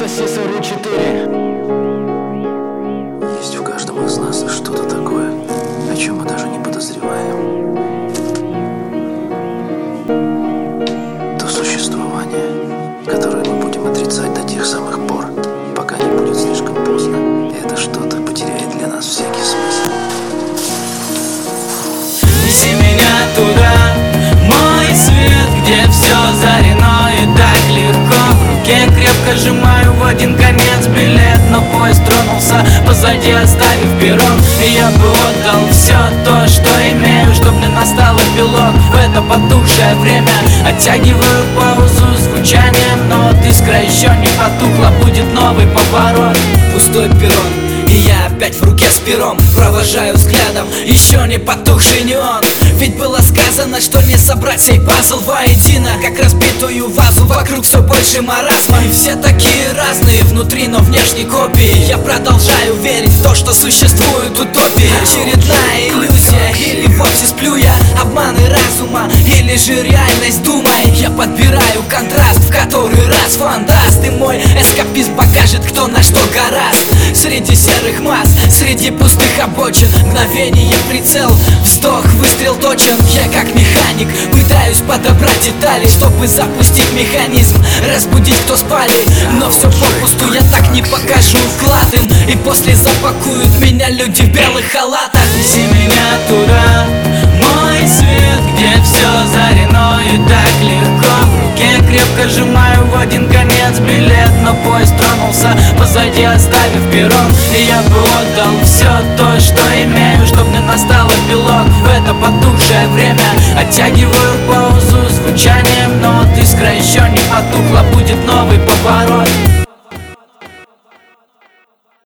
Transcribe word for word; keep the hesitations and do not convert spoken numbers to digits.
соси сорок четыре. Есть в каждом из нас что-то такое, о чем мы даже не подозреваем. То существование, которое мы будем отрицать до тех самых пор, пока не будет слишком поздно. И это что-то потеряет для нас всякий смысл. Неси меня туда, мой свет, где все зарено и так легко. В руке крепко сжимаю в один конец билет, но поезд тронулся позади, оставив перрон. И я бы отдал все то, что имею, чтоб не настал эпилог в это потухшее время. Оттягиваю паузу звучанием нот, искра еще не потухла, будет новый поворот. Пустой перрон, и я опять в руке с пером, провожаю взглядом еще не потухший неон. Ведь было сказано, что не собрать сей пазл воедино, как разбитую вазу, вокруг все больше маразма. И все такие разные внутри, но внешней копии. Я продолжаю верить в то, что существует утопия. Очередная иллюзия, или вовсе сплю я, обманы разума, или же реальность думай. Я подбираю контраст, в который раз фандаст, и мой эскапизм покажет, кто на что гораст. Среди серых масс, среди пустых обочин, мгновение прицел, вздох, выстрел точен. Я как механик пытаюсь подобрать детали, чтобы запустить механизм, разбудить, кто спали. Но все попусту, я так не покажу вклад им, и после запакуют меня люди в белых халатах. Неси меня туда, мой свет, где все зарено и так легко. В руке крепко сжимаю в один конец билет, но поезд тронулся позади, оставив перрон. И я бы отдал все то, что имею, чтоб не настал эпилог в это потухшее время. Оттягиваю паузу звучанием нот, искра еще не потухла, будет новый поворот.